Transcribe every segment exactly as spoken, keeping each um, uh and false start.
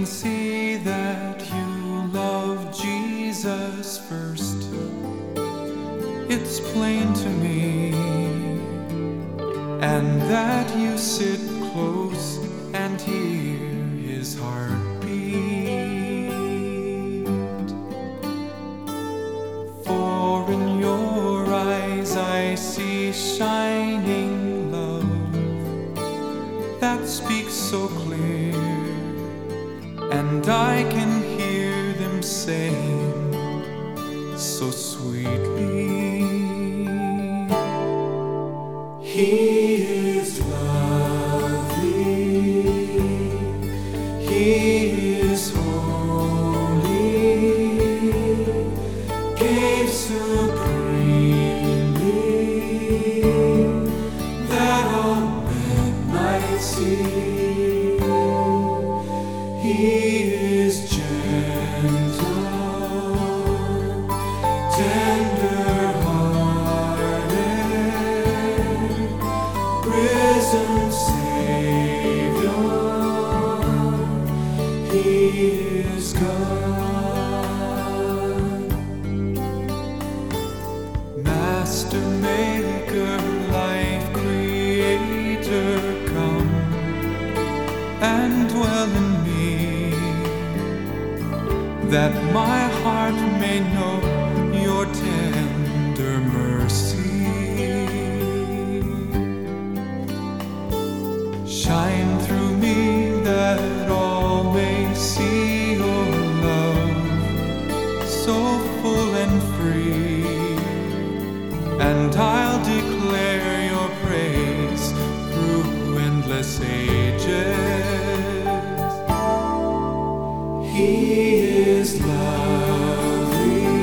can see that you love Jesus first. It's plain to me, and that you sit close and hear his heartbeat. For in your eyes I see shining love that speaks so clear, and I can hear them saying so sweetly, He is lovely, He is holy, gave supremely that all men might see. He is gentle, tender-hearted, risen Savior. He is God, Master Maker, Life Creator, come and dwell in me, that my heart may know your tender mercy. Shine through me that all may see your love so full and free, and I'll declare your praise through endless ages. He is lovely,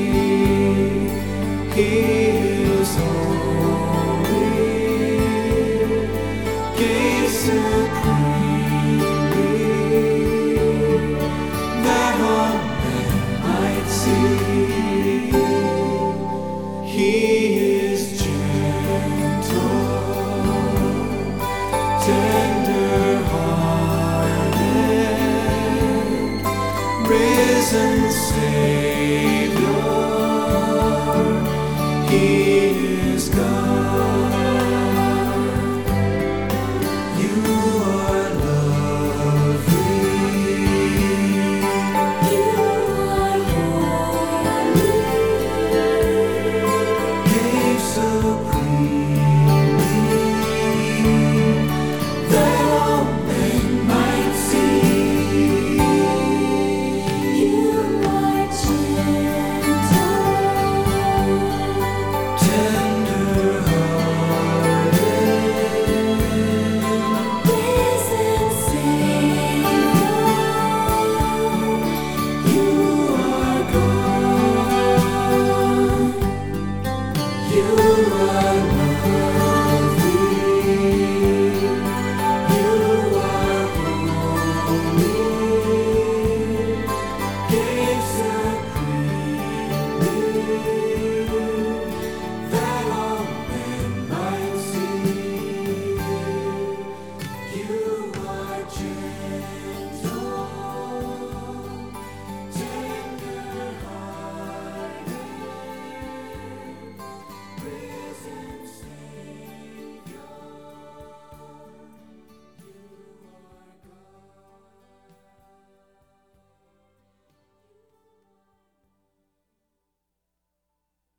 He is holy, gave supremely that all men might see. He is gentle, tender-hearted, risen Savior.